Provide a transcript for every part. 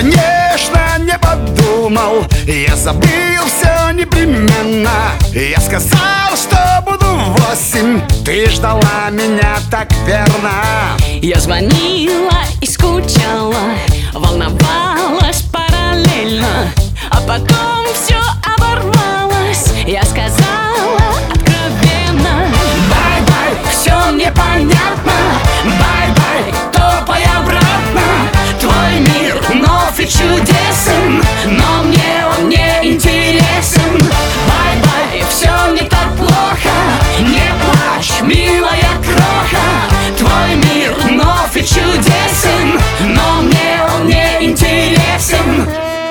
конечно, не подумал, я забыл все непременно. Я сказал, что буду в 8, ты ждала меня так верно. Я звонила и скучала, волновалась параллельно, а потом все оборвалось. Я сказала откровенно: бай-бай, все мне понятно, бай-бай, топай обратно. Твой мир нов и чудесен, но мне он не интересен. Бай-бай, все не так плохо, не плачь, милая кроха. Твой мир нов и чудесен, но мне он не интересен.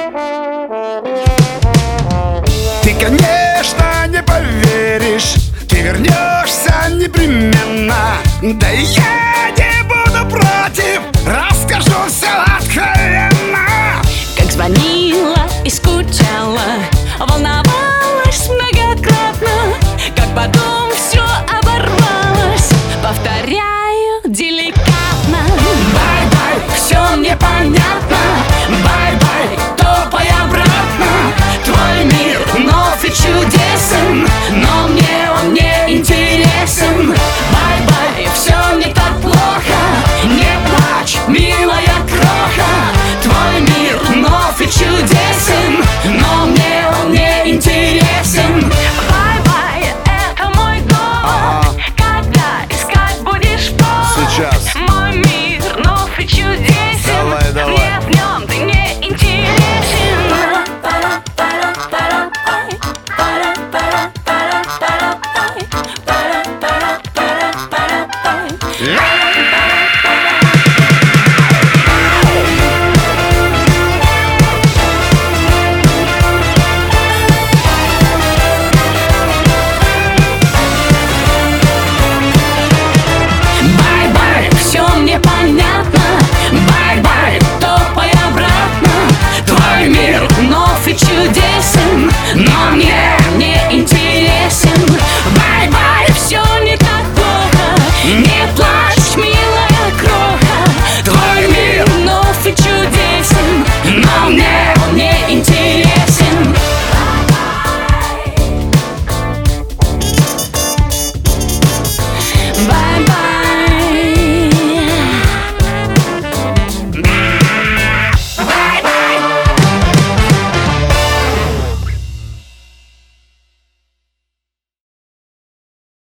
Ты, конечно, не поверишь, ты вернешься непременно. Да и я